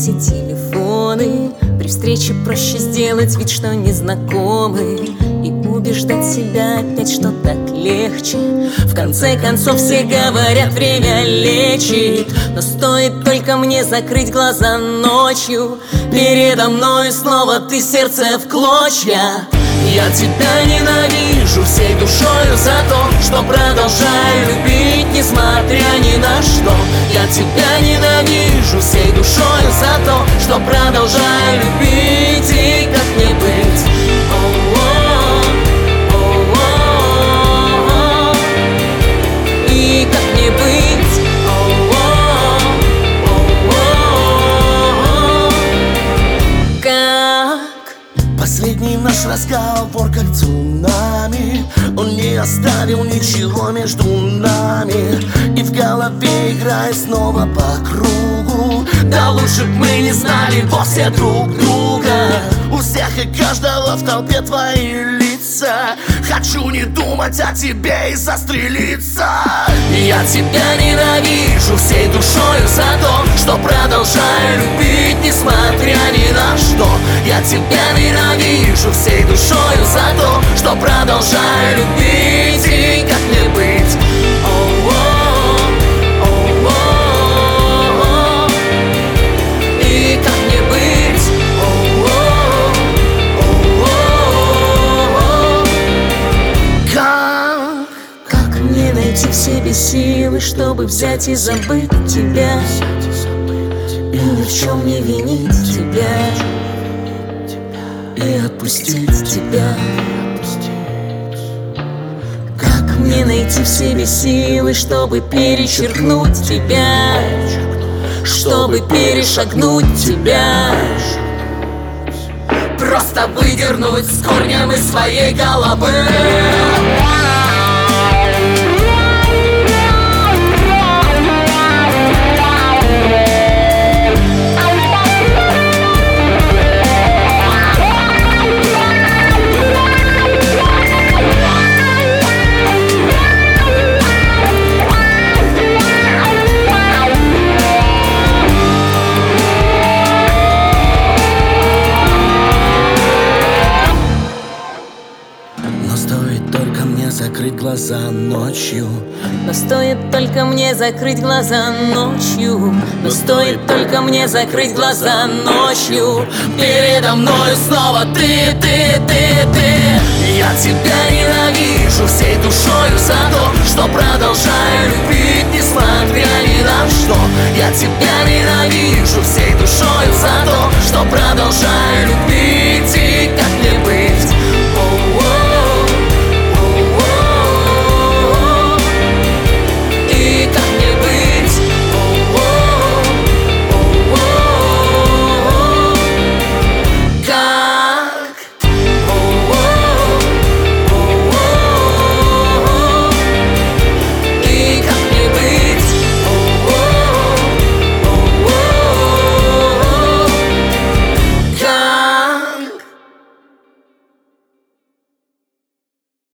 все телефоны. При встрече проще сделать вид, что незнакомы, и убеждать себя опять, что так легче. В конце концов все говорят, время лечит, но стоит только мне закрыть глаза ночью, передо мной снова ты, сердце в клочья. Я тебя ненавижу всей душою за то, что продолжаю любить, несмотря ни на что. Я тебя ненавижу всей душою за то, что продолжаю любить. И как мне быть? И как мне быть? Последний наш разговор как цунами, он не оставил ничего между нами. И в голове играет снова по кругу. Да лучше б мы не знали вовсе друг друга. У всех и каждого в толпе твои лица. Хочу не думать о тебе и застрелиться. Я тебя ненавижу всей душою за то, что продолжаю любить, несмотря ни на что. Я тебя ненавижу всей душою за то, что продолжаю любить. И как мне быть? И как мне быть? Как мне найти в себе силы, чтобы взять и забыть тебя, и ни в чем не винить тебя, и отпустить тебя? Как мне найти в себе силы, чтобы перечеркнуть тебя, чтобы перешагнуть тебя, просто выдернуть с корнем из своей головы? Закрыть глаза ночью. Но стоит только мне закрыть глаза ночью. Но стоит только мне закрыть глаза ночью, передо мной снова ты. Я тебя ненавижу всей душою за то, что продолжаю любить, несмотря ни на что. Я тебя